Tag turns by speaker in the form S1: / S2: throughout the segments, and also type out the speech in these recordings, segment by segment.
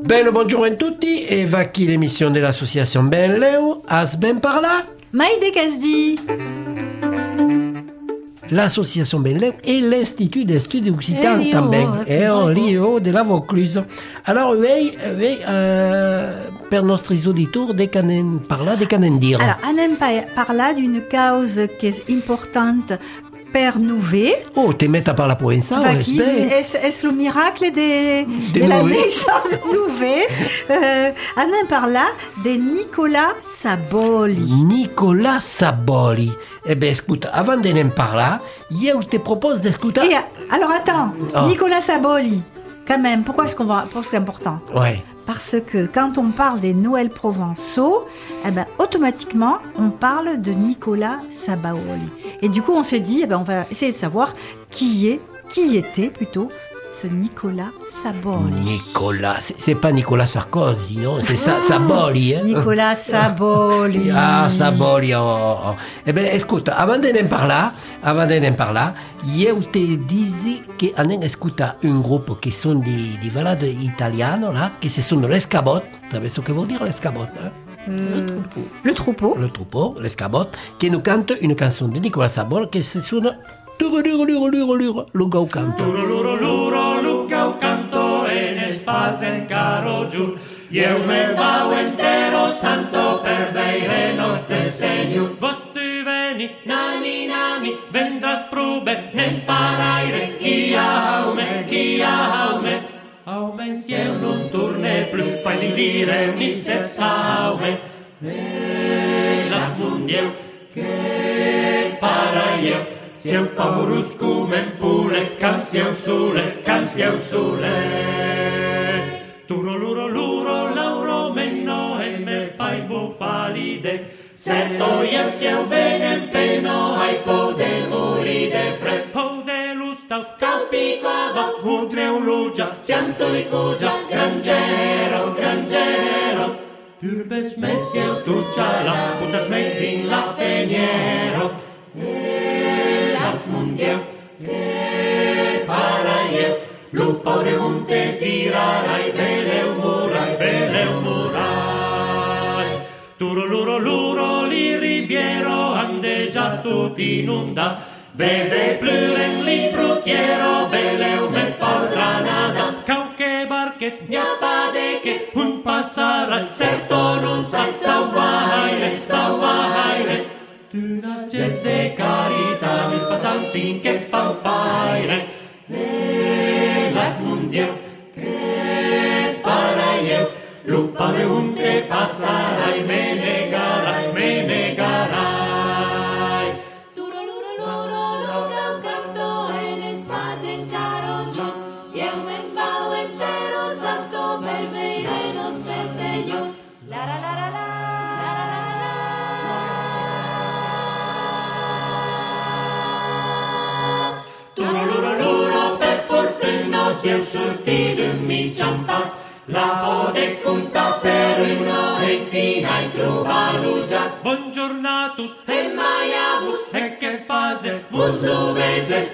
S1: Bene, buongiorno a tutti e va qui l'émission de l'association Ben Leu, As Ben Parla.
S2: Maïde Kasdi.
S1: L'association Ben Leu et l'Institut des Studi Occitans també. L'IO de la Vaucluse. Alors, oui, per nostres auditeurs, de canen parla, de canen dire.
S2: Alors, anem parla d'une cause qui est importante per nous.
S1: Oh, te mets à parler pour ça,
S2: est-ce le miracle de la naissance de nous? Anem parla de Nicolas Saboli.
S1: Nicolas Saboli. Eh bien, écoute, avant de parler, je te propose d'écouter...
S2: Alors, attends, Nicolas Saboli, quand même, pourquoi est-ce que c'est important?
S1: Ouais.
S2: Parce que quand on parle des Noëls provençaux, automatiquement, on parle de Nicolas Saboli. Et du coup, on s'est dit, on va essayer de savoir qui était plutôt ce Nicolas Saboli.
S1: Nicolas, c'est pas Nicolas Sarkozy, non? C'est Saboli, hein?
S2: Nicolas Saboli.
S1: Ah, Saboli, oh. Eh bien, écoute, avant de parler, je te disais qu'on écoute un groupe qui sont des balades italiennes, là, qui ce sont l'escabotte. Tu savez ce que veut dire l'escabotte, hein?
S2: Le troupeau,
S1: l'escabotte, qui nous cante une chanson de Nicolas Saboli qui se sonne Lugau canto.
S3: Lugau canto e ne spasen caro giù. Eu me vau entero santo per veire nostre segnu. Vos tu veni, nani, vendras prube, nen faraire, chia haume. Aume si eu non turne plus, fai dire mi serza aume. E las mundieu, che farai eu? Si eu paurus cumen pule, cansieu sule. Turo luro, lauro menno e me fai bufalide. Certo iam sieu benem peno, ai pode muri de fred. Pode lustau, cau picava, udreu lugia, siam tui cugia, grangero. Turbes mesieu tucciala, putas me din la feniero. Mundieu, che farai eu? Lupaure munte tirarai, beleu murai. Turo luro, li ribiero, ande già tutti inunda. Vese pluren li brutiero, beleu me faudra nada. Cauche barche, diabade che un passarai, certo non sai sauvaire. Tu nasces de carità, mis pasan sin che fan faire. Las mundieu, che farai eu? Lupaure unte passarai, me negarai.
S4: Turo luro, canto e ne spasen caro giù. Eu me vau entero santo per veire nostre segnu. La. Si eu surti d'un mitjan pas, la ode conta per uno e infine hai trovato già.
S3: Buongiornatus
S4: e maiabus
S3: e che fase?
S4: Vos luveses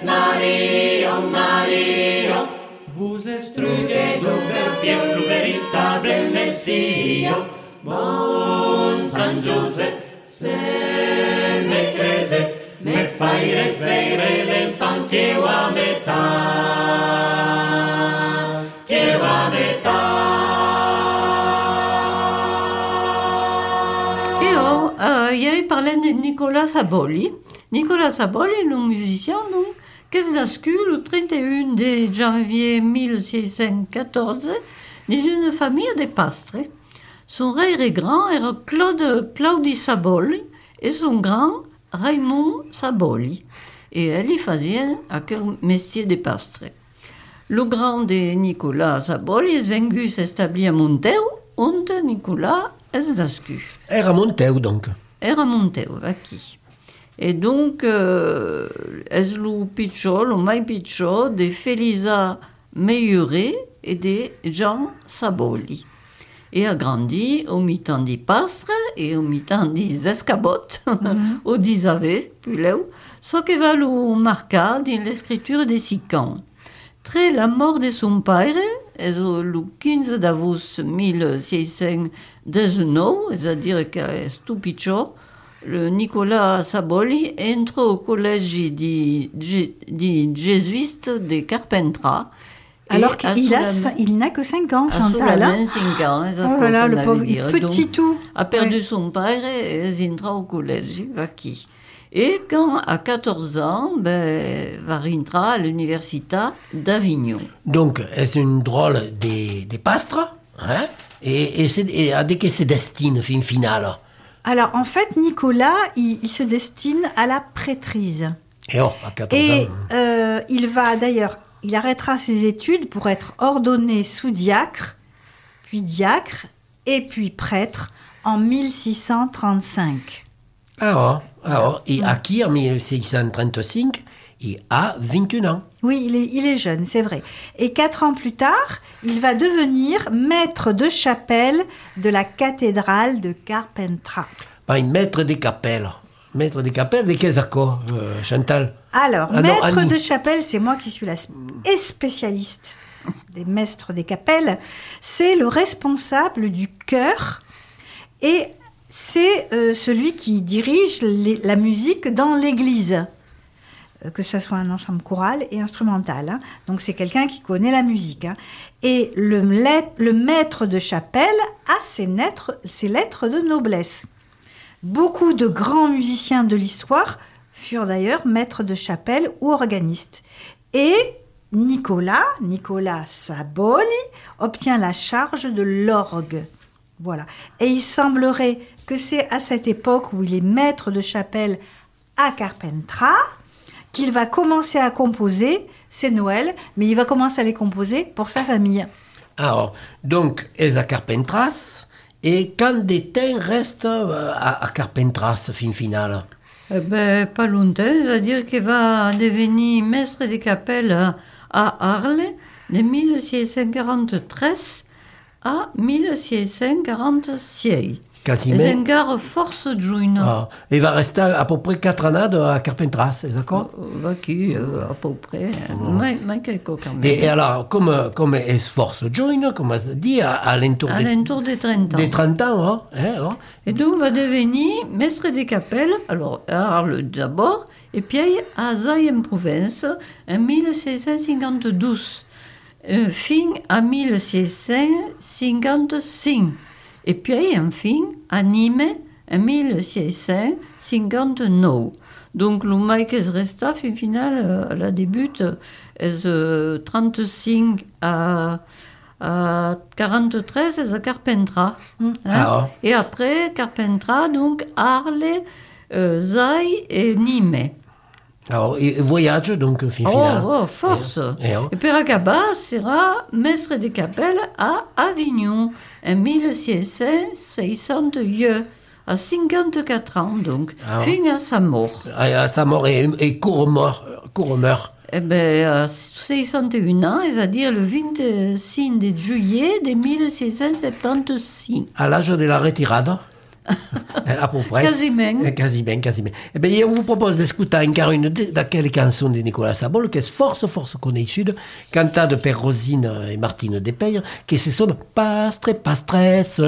S4: Mario.
S3: Vos estruge dove fiel lu veritable Messio. Bon San Giuseppe, se me crese, me fai resveire l'enfant che a metà.
S5: Il parlait de Nicolas Saboli. Nicolas Saboli est un musicien qui est nascu le 31 de janvier 1614 dans une famille de pastres. Son rei grand era Claudi Saboli et son grand Raymond Saboli. Et elle y faisait un métier de pastre. Le grand de Nicolas Saboli est venu s'établir à Monteu, où Nicolas est nascu.
S1: Era Monteu, donc.
S5: Era Monteu, aquí. Et donc, est le pitchot, le mai pitchot de Felisa Meilleret et de Jean Saboli. Et a grandi au mi-temps des pastres et au mi-temps des escabottes, au disave, plus ce qui va le marquer dans l'écriture des Sicans. Après la mort de son père, és el 15 d'agost 1619, és a dir que és tu pitjor, le Nicolas Saboli entra au col·legi di jésuites de Carpentras.
S2: Alors qu'il n'a que 5 ans, Chantal.
S5: A 5 ans, és
S2: oh là là, le pauvre, petit tout.
S5: A perdu son pare et entra au col·legi aquí. Et quand, à 14 ans, va rentrer à l'université d'Avignon.
S1: Donc, c'est une drôle des pastres, hein? Et à de que se destine, fin finale.
S2: Alors, en fait, Nicolas, il se destine à la prêtrise.
S1: Et à 14 ans.
S2: Il arrêtera ses études pour être ordonné sous-diacre, puis diacre, et puis prêtre en 1635.
S1: Et aquí, en 1635, il a 21 ans.
S2: Oui, il est jeune, c'est vrai. Et 4 ans plus tard, il va devenir maître de chapelle de la cathédrale de Carpentras.
S1: Maître des capelles. Maître des capelles, de quels accords, Chantal?
S2: Alors, maître de chapelle, c'est moi qui suis la spécialiste des maîtres des capelles. C'est le responsable du chœur et c'est celui qui dirige la musique dans l'église, que ce soit un ensemble choral et instrumental. Hein. Donc c'est quelqu'un qui connaît la musique. Hein. Et le maître de chapelle a ses lettres de noblesse. Beaucoup de grands musiciens de l'histoire furent d'ailleurs maîtres de chapelle ou organistes. Et Nicolas Saboli obtient la charge de l'orgue. Voilà. Et il semblerait que c'est à cette époque où il est maître de chapelle à Carpentras qu'il va commencer à composer ses Noëls, mais il va commencer à les composer pour sa famille.
S1: Alors, donc, il est à Carpentras, et quand des temps reste à Carpentras, fin finale?
S5: Pas longtemps, c'est-à-dire qu'il va devenir maître de capelle à Arles de 1643 à 1646. C'est encore force juin.
S1: Il va rester à peu près 4 années à Carpentras, d'accord?
S5: À peu près, mais quelques quand même.
S1: Et alors, comme est force juin, comme on dit, à l'entour
S5: des 30 ans.
S1: Des 30 ans, hein?
S5: Et donc, il va devenir maître des capelles, alors à Arles d'abord, et puis à Zaï en Provence, en 1652, fin à 1655. Et puis, enfin, à Nîmes, en 1659. Donc, le mai qui reste, fin final, la débute, est 35 à 43, c'est à Carpentras. Hein? Et après, Carpentras, donc, Arles, Zaï et Nîmes.
S1: Alors, il voyage, donc, fin final.
S5: Force. Et puis, Acaba sera maître de capelle à Avignon, en 1668, à 54 ans, donc, fin à sa mort.
S1: À sa mort, et court mort.
S5: À 61 ans, c'est-à-dire le 26 de juillet de 1676.
S1: À l'âge de la retirade. À peu près.
S5: Quasiment.
S1: Eh bien, on vous propose d'écouter encore une d'aquelles chansons de Nicolas Sabol, qui est force connue, cantada per Rosine et Martine Despeyer, qui se sonne Pastre, Pastresse.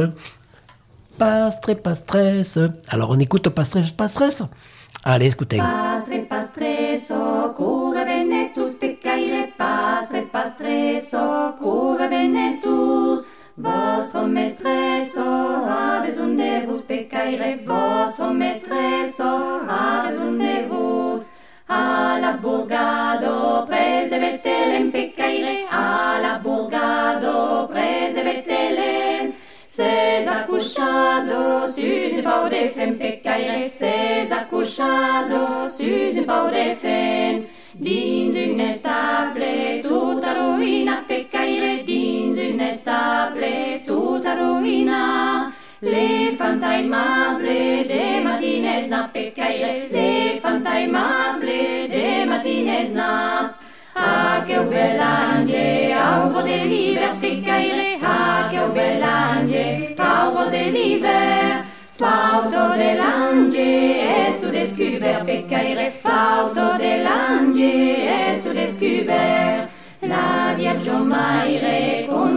S1: Alors, on écoute Pastre, Pastresse. Allez, écoutez.
S4: Pastre, Pastresso, cure bene tus peccaire, Pastre, Pastresso, cure bene tus. Vostro mestresso ha besoin de vos peccaire, vostro mestresso ha besoin de vos. A la Burgado, pres de Betelen, peccaire, a la Burgado, pres de Betelen. Ses accouchado sus un pau de fem, peccaire, ses accouchado sus un pau de fem. Dins une estable, tutta ruïna, peccaire, dins une estable, tutta ruïna. L'elefant aimable de matines na, peccaire, l'elefant aimable de matines na. Ah, que bell'ange, auguro de l'hiver, peccaire, ah, que bell'ange, auguro de l'hiver. Flauto de l'ange, es tu descuber, peccaire, flauto de l'ange, es tu descuber. La Vierge Maire con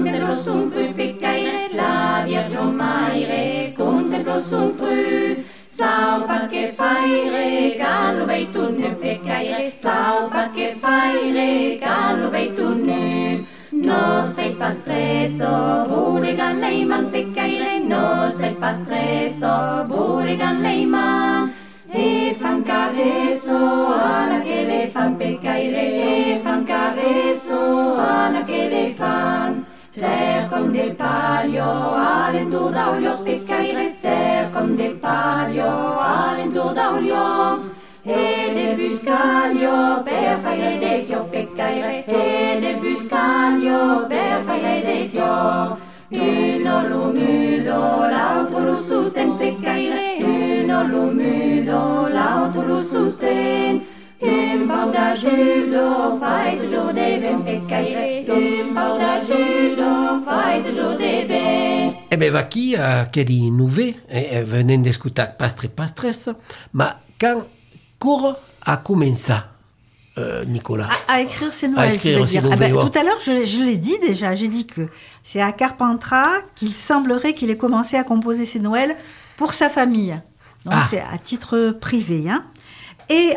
S4: son fru piccaire, la Vierge Maire contemplo son fru. Sau pas que faire, can lo vei tu nu peccaire, sau pas que faire, can lo vei tu nu. Nostre pastreso, buligan leiman peccaire, nostre pastreso, buligan leiman. E fan careso, alla che le fan peccaire, e fan careso, alla che le fan. Cercon del palio, alentour d'Aulio, peccaire, cercon del palio, alentour d'Aulio. E del buscaglio, per faire dei fior, peccaire, e del buscaglio, per faire dei fior. Uno l'umudo, l'altro lo sosten, peccaire, uno l'umudo, l'altro lo sosten. Un pau d'ajudo, fai toujours des ben, peccaire, un pau d'ajudo, fai toujours des ben.
S1: E beh, va chi che di nuove, venendo a ascoltare Pastre Pastres, ma quand a commencé, Nicolas
S2: À écrire ses nouvelles.
S1: À écrire ses
S2: Ah ben,
S1: nouvelles, ouais.
S2: tout à l'heure, je l'ai dit déjà, j'ai dit que c'est à Carpentras qu'il semblerait qu'il ait commencé à composer ses Noëls pour sa famille. Donc c'est à titre privé. Hein. Et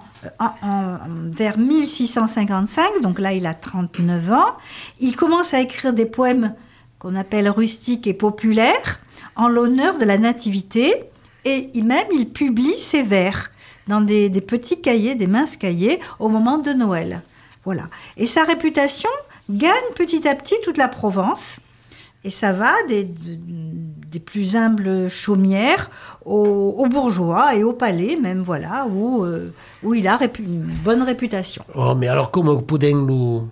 S2: vers 1655, donc là il a 39 ans, il commence à écrire des poèmes qu'on appelle rustiques et populaires en l'honneur de la nativité, et il publie ses vers dans des petits cahiers, des minces cahiers, au moment de Noël. Voilà. Et sa réputation gagne petit à petit toute la Provence, et ça va des plus humbles chaumières aux bourgeois et au palais même, voilà, où il a une bonne réputation.
S1: Oh, mais alors comment podem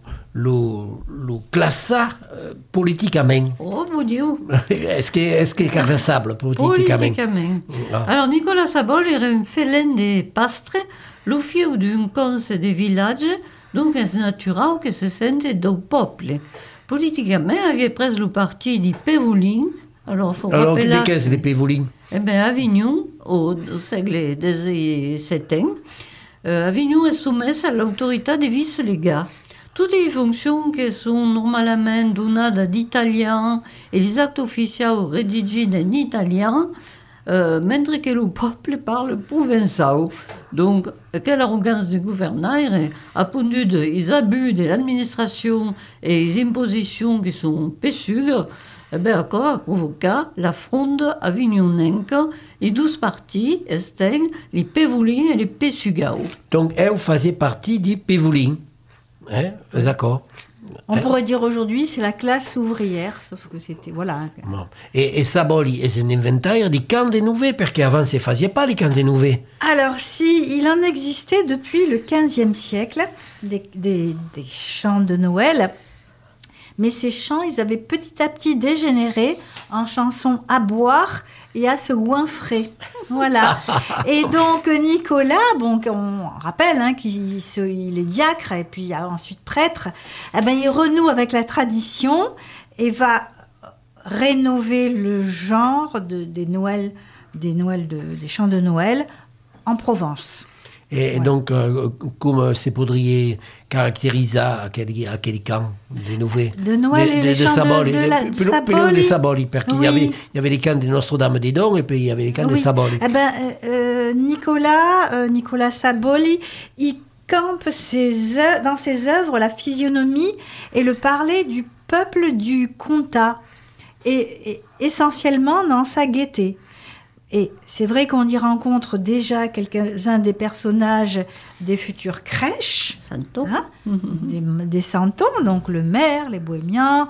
S1: lo classer politiquement?
S5: Oh, mon Dieu.
S1: Est-ce que est classable politiquement? Ah.
S5: Alors, Nicolas Sabol era un félin de pastre, lo fieu d'un conse de village, donc es natural que se sente do peuple. Politiquement, avait pris le parti di Pévolin. Alors,
S1: de qu'est-ce les Pévolins?
S5: Eh bien, Avignon, au siècle XVII, Avignon est soumise à l'autorité des vice-légats. Toutes les fonctions qui sont normalement données d'italien et les actes officiels rédigés en italien, mentre que le peuple parle provençal. Donc, quelle arrogance du gouverneur a pondu des abus de l'administration et des impositions qui sont pessugues, eh bien, encore a provoqué la fronde avignonenque et 12 partis étaient les Pévolins et les Pessugao.
S1: Donc, elle faisait partie des Pévolins. Hein? D'accord.
S2: On pourrait dire aujourd'hui, c'est la classe ouvrière, sauf que c'était... Voilà.
S1: Bon. Et Saboli est un inventaire des camps de nouvelles, parce qu'avant, ça ne faisait pas les camps de nouvelles.
S2: Alors, si, il en existait depuis le XVe siècle, des chants de Noël, mais ces chants, ils avaient petit à petit dégénéré en chansons à boire et à se goinfrer. Voilà. Et donc, Nicolas, bon, on rappelle qu'il est diacre et puis ensuite prêtre, eh ben, il renoue avec la tradition et va rénover le genre des chants de Noël en Provence.
S1: Et
S2: voilà.
S1: donc, comment se pourrait caractériser quel camp de nouvelles?
S2: De Noël et les chants
S1: Saboli,
S2: de
S1: Saboli. De Saboli, parce qu'il
S2: oui.
S1: y avait les camps de Notre-Dame des Dons et puis il y avait les camps de Saboli.
S2: Eh ben, Nicolas Saboli, il campe dans ses œuvres la physionomie et le parler du peuple du Comtat, et essentiellement dans sa gaieté. Et c'est vrai qu'on y rencontre déjà quelques-uns des personnages des futures crèches, des santons, donc le maire, les bohémiens,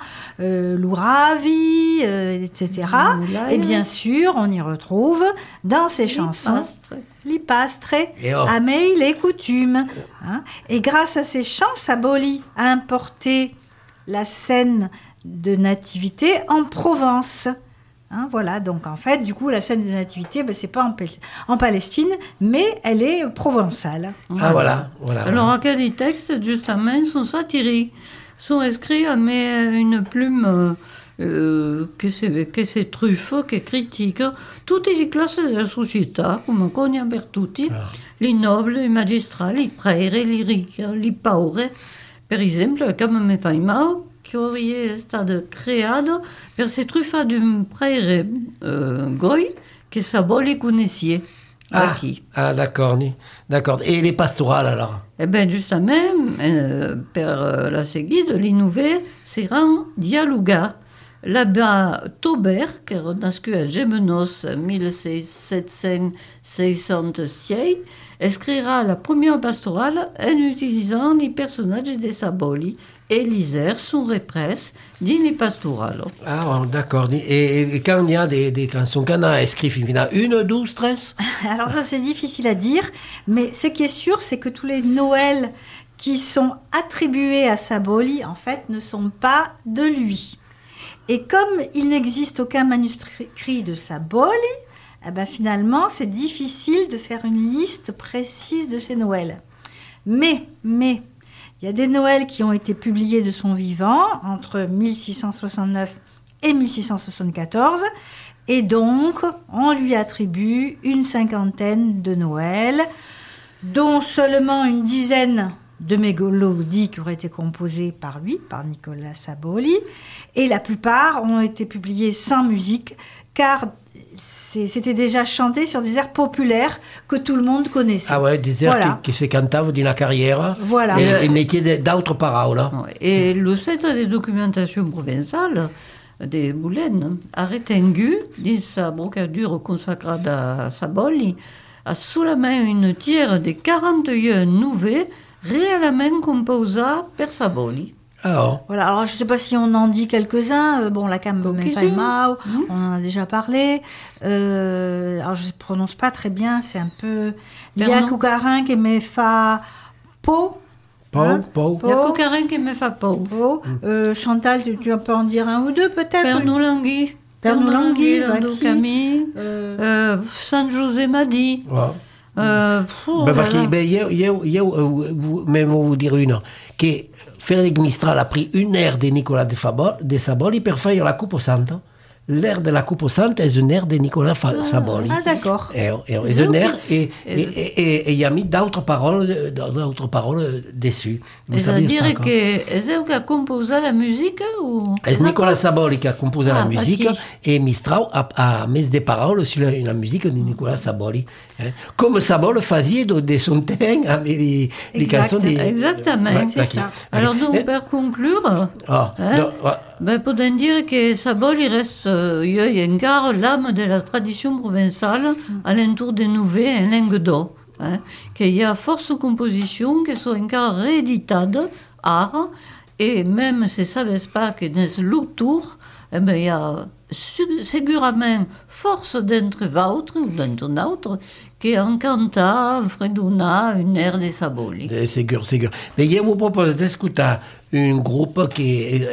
S2: l'Ouravi, etc. Et bien sûr, on y retrouve dans ces chansons l'Ipastre, Ameille les coutumes. Hein. Et grâce à ces chants, Saboli a importé la scène de nativité en Provence. Hein, voilà, donc en fait, du coup, la scène de nativité, c'est pas en Palestine, mais elle est provençale.
S1: Ah, voilà.
S5: Alors, quels textes, justement, sont satiriques, sont écrits avec une plume que c'est truffe, qui est critique, toutes les classes de la société, comme Cogna Bertucci, les nobles, les magistrats, les prêtres, les riches, les pauvres. Per exemple, comme me fa mal, che hauria stato creato per se truffadum praire goi che Saboli conosciait.
S1: D'accord. Et les pastorales alors?
S5: Eh bien, justement, per la seguita, les nouvelles seran dialoga. L'abbà Taubert, qui est nascut à Gémenos en 1766, écrira la première pastorale en utilisant les personnages de Saboli et les airs sont represse dans les pastorales.
S1: Ah, d'accord. Et quand il y a des chansons, quand on a écrit, il y en a 1, 12, 13?
S2: Alors ça, c'est difficile à dire, mais ce qui est sûr, c'est que tous les Noëls qui sont attribués à Saboli, en fait, ne sont pas de lui. Et comme il n'existe aucun manuscrit de Saboli, eh ben finalement, c'est difficile de faire une liste précise de ces Noëls. Mais, il y a des Noëls qui ont été publiés de son vivant entre 1669 et 1674, et donc on lui attribue une 50aine de Noëls, dont seulement une dizaine de mélodies qui auraient été composées par lui, par Nicola Saboli, et la plupart ont été publiées sans musique, car c'était déjà chanté sur des airs populaires que tout le monde connaissait.
S1: Ah ouais, des airs qui se cantaient dans la carrière, et mettaient d'autres paroles.
S5: Et le centre de documentation provençale de Boulen a retenu, dans sa brocadure consacrée à Saboli, a seulement une tiers des 41 nouvelles réellement composé per Saboli.
S2: Voilà, alors je ne sais pas si on en dit quelques-uns. Bon, la Cam Faimao, on en a déjà parlé. Alors je ne prononce pas très bien, c'est un peu... Lia Coucarin qui me fa po.
S5: Lia Coucarin qui me fa po.
S2: Chantal, tu peux en dire un ou deux peut-être?
S5: Pernolangui, Lando Camille, San José Madi.
S1: Mais vous dire une que Frédéric Mistral a pris une aire de Nicolas de Saboli pour faire la Coupe Santa. L'air de la Coupe Santa est une aire de Nicolas Saboli.
S2: Ah, d'accord.
S1: Et une aire, et il y a mis d'autres paroles dessus.
S5: C'est-à-dire que c'est eux qui a composé la musique ou...
S1: C'est Nicolas Saboli qui a composé la musique et Mistral a mis des paroles sur la musique de Nicolas Saboli. Comme Saboli faisait de son temps avec les chansons des...
S5: Exactement, c'est ça. Alors donc, pour conclure, pour dire que Saboli reste encore l'âme de la tradition provençale alentour des nouvelles en Languedoc. Qu'il y a force compositions qui sont encore rééditées, art, et même si ça ne savait pas que dans l'autour, il y a segurament force d'entre vautres ou d'entre autres qui encanta, fredona une air de Saboli.
S1: C'est sûr. Mais je vous propose d'écouter un groupe qui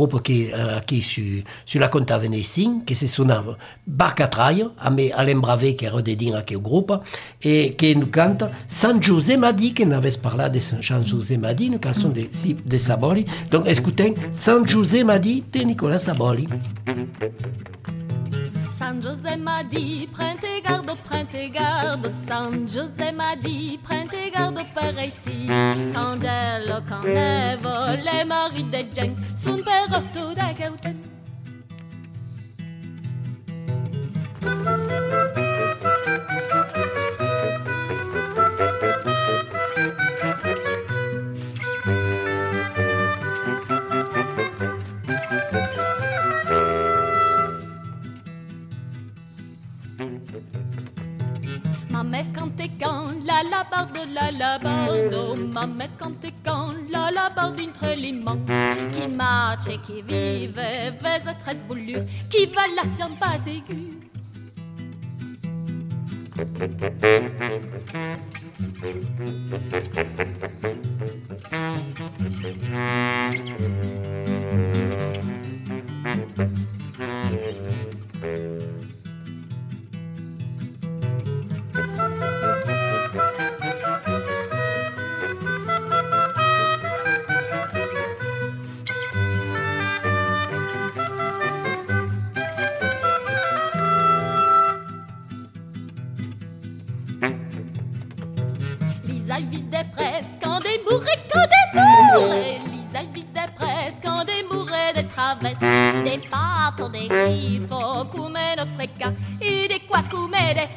S1: sur la Conta Venesin, qui se sonava Barcatraille, à l'embravé qui est redédié à quel groupe, et qui nous cante San José Madi, qui n'avait parlé de San José Madi, une chanson de Saboli. Donc écoutez San José Madi de Nicolas Saboli.
S4: San José m'a dit, prends tes gardes, San José m'a dit, prends tes gardes par ici. Candelo, Canevo, les maris de Jen, son père tout da gauten. Ma messe quand t'es quand, la labarde, oh, ma messe quand t'es quand, la labarde entre les mains, qui marche et qui vive, vèse 13 voilures, qui va l'action pas aiguë. Lisa vise des presses quand des bourres et quand des bourres. Lisa vise des presses quand des bourres traverse dei pato dei grifo come lo strecca e di qua come de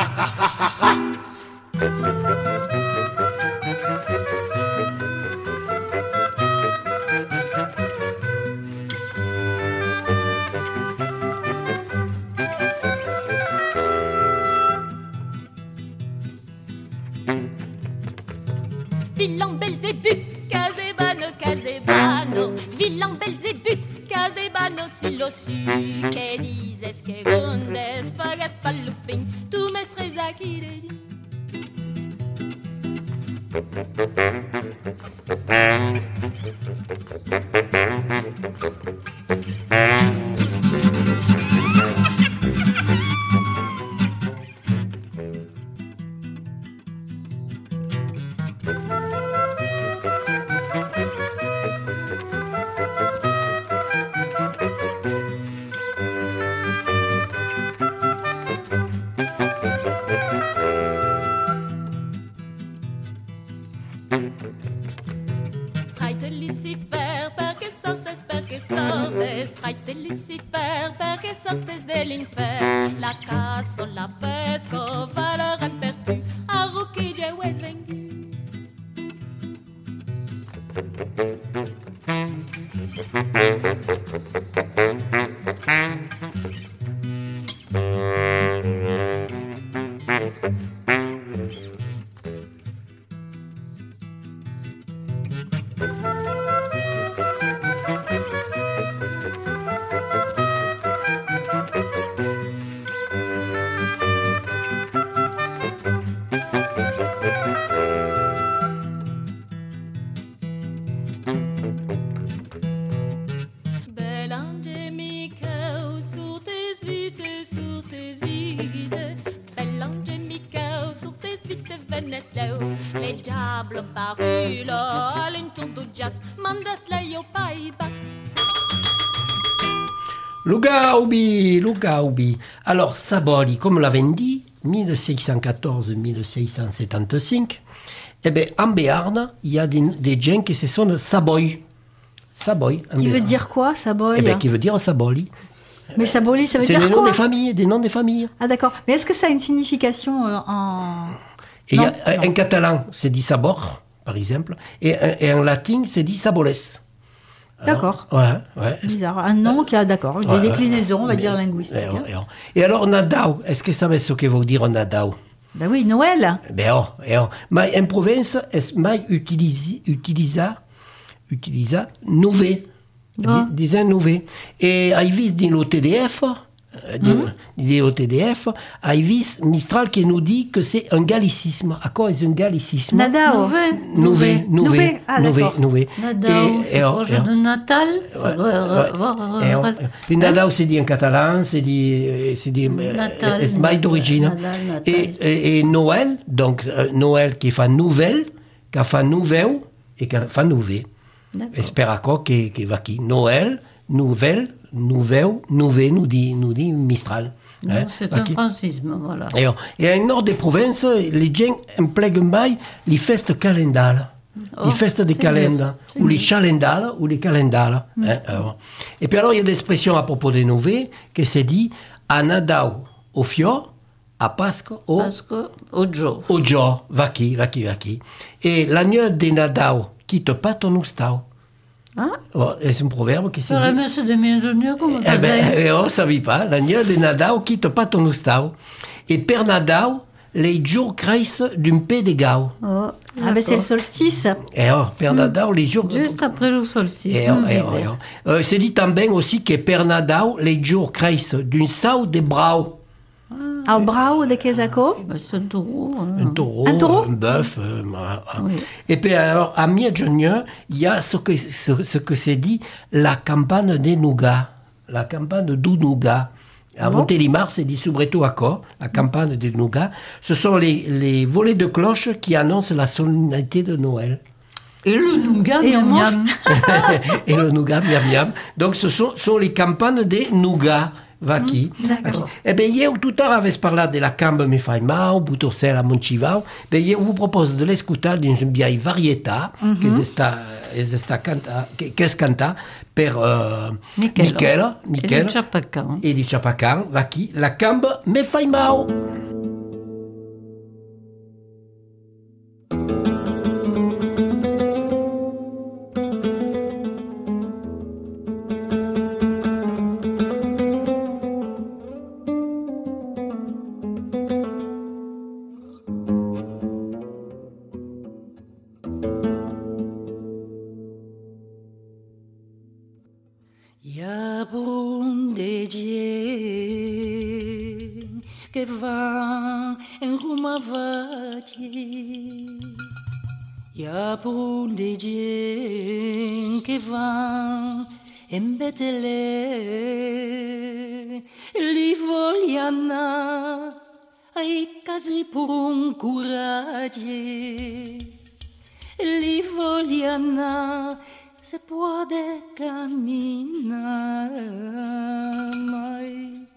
S4: Villain Belzébuth, case des bano, Villain Belzébuth, case des bano sullo su, che dises che gondes, fagas palluffin, tu mestres a chi de di. Traite Lucifer perché sortes, traite Lucifer perché sortes dell'infer. La casse, la pesco, valeur impertu, a rookie Jewes vengu. Les diables barulent à l'entour du jazz, mandas la yo Pays Bas.
S1: Lugaubi. Alors, Saboli, comme l'avait dit, 1614-1675, eh bien, en Béarn, il y a des gens qui se sont Saboy. Saboy.
S2: Qui veut dire quoi, Saboy?
S1: Eh bien, qui veut dire Saboli.
S2: Mais Saboli, ça veut dire quoi?
S1: C'est des noms des familles.
S2: Ah, d'accord. Mais est-ce que ça a une signification en...
S1: Et en catalan, c'est dit sabor, par exemple, et en latin, c'est dit saboles.
S2: D'accord.
S1: Ouais.
S2: Bizarre. Un nom qui a, d'accord, des déclinaisons, on va dire, linguistiques.
S1: Et alors, Nadao, est-ce que vous savez ce que veut dire Nadao?
S2: Ben oui, Noël.
S1: Mais en province, est-ce mai utilisa nouvé. Disait nouvé. Et il vise dans l'OTDF, il vise Mistral qui nous dit que c'est un gallicisme. À quoi est un gallicisme?
S2: Nadao.
S1: Nouvé.
S2: Ah, d'accord.
S5: Nadao, c'est proche de Natal. Ça doit avoir...
S1: Puis Nadao, c'est dit en catalan, c'est dit Natal, d'origine. Et Noël, donc Noël qui fait nouvelle, qui fait nouveau et qui fait nouvé. Espère à quoi qui va qui Noël, nouvelle, nouveau, nouvé, nous dit Mistral.
S5: C'est un francisme, voilà.
S1: Et en nord des provinces, les gens implèguent mai les fêtes calendales. Les fêtes des calendes, ou les chalendales, ou les calendales. Et puis alors, il y a des expressions à propos des nouveaux, qui se dit à Nadao au Fio, à Pâques au
S5: Gio.
S1: Au Gio, vaki. Et l'agneau de Nadao quitte pas ton oustao. C'est un proverbe qui se dit...
S5: La messe de Mienjonier, comment ça
S1: s'appelle? On ne savait pas. L'agneau de Nadao quitte pas ton oustao. Et per Nadao, les jours crissent d'un peu de gao.
S2: C'est le solstice.
S1: Per Nadao, les jours...
S5: Juste après le solstice.
S1: C'est dit también aussi que per Nadao, les jours crissent d'un sao de brau.
S2: Un brau de Quesaco?
S5: C'est un taureau.
S1: Un taureau, un bœuf. Oui. Et puis alors, à Mienjonier, il y a ce que c'est dit la campagne des nougats. La campagne du nougat. À Montélimar, c'est dit subreto à quoi? La campagne des nougats. Ce sont les volées de cloches qui annoncent la solennité de Noël.
S5: Et le nougat miam miam.
S1: Et le nougat miam miam. Donc ce sont les campagnes des nougats. va qui.
S5: D'accord.
S1: Eh bien, hier, tout à l'heure, avait parlé de la camba mi fai mau, Butosel a Moncivao. Ben, hier, vous propose de l'écouter dans une vieille varietà che è cantata per Michele
S5: E
S1: di Chapacan, va qui, la camba mi fai mau.
S6: Ja brunde gen che va in Roma vacci. Ja brunde gen che va in Betlemme. Li vogliano ai casi per un coraggio. Li vogliano se puede caminar mai.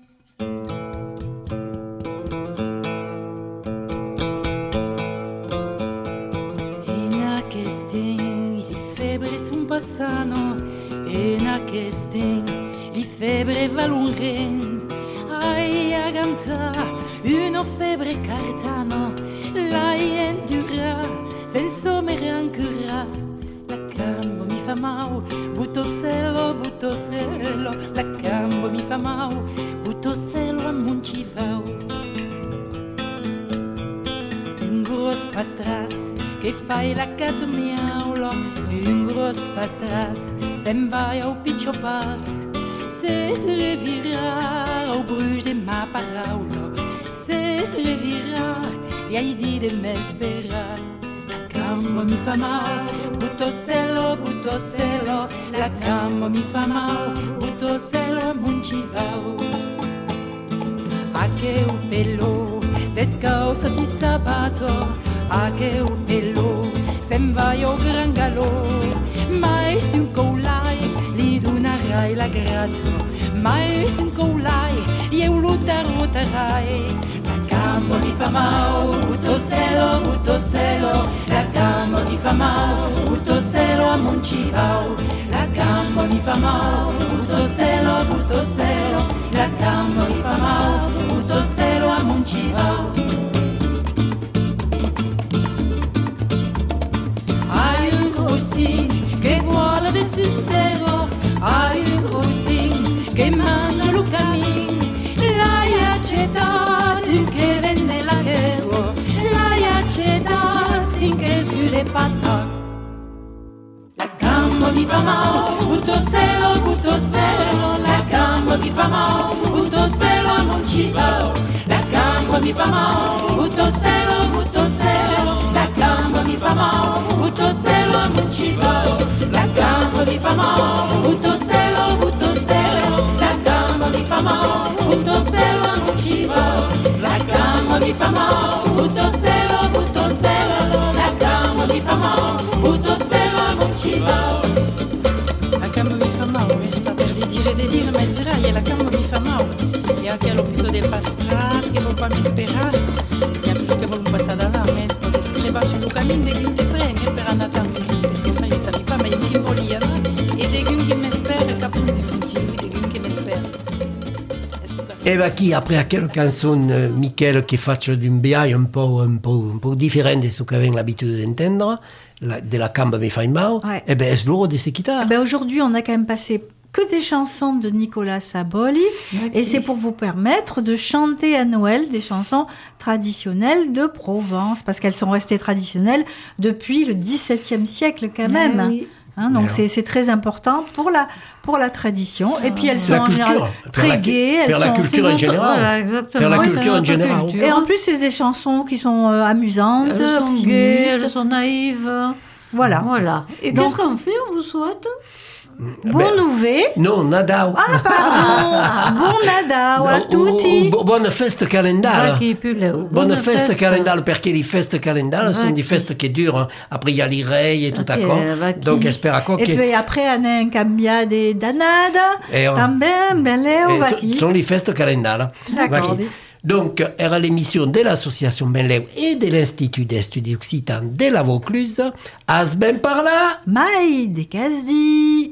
S6: En aquestin li febre son passano, en aquestin li febre valunren. Ai a canta una febre cartano, la endura senza me rancura. Cambo mi fa mau, Butoselo, la cambo mi fa mau, Butoselo a Moncivao. Un gros pastras che fai la cat miaulo, un gros pastras se'n vai au piccio pas, se revirà au bruge de ma paraula, se revirà gli hai di de m'esperar. Cambo mi fa mau, Butoselo, la cambo mi fa mau, Butoselo a Moncivao. A che un pelo, descalzo si sabato, a che un pelo, se'n vai o gran galò, mai su un coulai, li donarai la grato, mai su un coulai, io rotarai. La cambo mi fa mau, Butoselo, la cambo mi fa mau, Butoselo a Moncivao. La cambo mi fa mau, Butoselo, la cambo mi fa mau, Butoselo a Moncivao. Hai un rossin che vuole de sustero, hai un rossin che mangia lo cammin, l'hai accettato che vende la chero, l'hai accettato sin che schiude patta. La cambo mi fa mau, Butoselo, la cambo mi fa mau, Butoselo a Moncivao. La cambo mi fa mau, Butoselo, la cambo mi fa mau, Butoselo a Moncivao. La cambo mi fa mau, Butoselo, la cambo mi fa mau, Butoselo a Moncivao. La cambo mi fa mau, Butoselo, la cambo mi fa mau, Butoselo a Moncivao. La cambo mi fa mau, es pas per de dire, mas verá, e la cambo mi fa mau. E aquele pito de pastras que vou pas me esperar, e a più che vou passar davanti, pode escrever sul cammino de gün de prende per andare perché fai sabi pas, ma in fin volia, e de gün che mi spera, capun de continui, de gün che mi spera.
S1: E va qui, après quelle canzone, Michele, che faccio d'un biaio un po' differente da che avevamo l'abitudine di intendere, de la camba mi fai mau,
S2: Ouais.
S1: e beh, è l'ora di se quitter.
S2: Aujourd'hui, on a quand même passé que des chansons de Nicola Saboli, et c'est pour vous permettre de chanter à Noël des chansons traditionnelles de Provence, parce qu'elles sont restées traditionnelles depuis le XVIIe siècle quand même.
S5: Oui.
S2: Hein, donc c'est très important pour la tradition. Et puis elles sont
S1: La
S2: en
S1: culture,
S2: général très gaies.
S1: per la culture en général.
S5: Voilà, exactement.
S1: Per la
S5: Oui,
S1: culture
S5: c'est
S1: en
S5: notre
S1: général.
S5: culture.
S2: Et en plus, c'est des chansons qui sont amusantes,
S5: Elles sont
S2: optimistes.
S5: gaies, elles sont naïves.
S2: Voilà.
S5: Voilà. Et
S2: Donc-
S5: qu'est-ce qu'on fait? On vous souhaite
S2: Buon nouvé.
S1: No, Nadal.
S2: Pardon. Buon Nadal a tutti.
S1: Buona festa calendale. Buona festa calendale, perché le feste calendale sono di feste che durano. Après, il y a les rei et tout
S5: Ok,
S1: d'accord.
S5: vacchi.
S1: Donc, espera
S2: E poi après on a cambiato d'annata. También beleu vacchi.
S1: Sono le feste calendale.
S2: D'accord.
S1: Donc, era l'émission de l'association Benleu et de l'Institut d'Estudis Occitans de la Vaucluse. As ben par là.
S2: Mai de Casdi.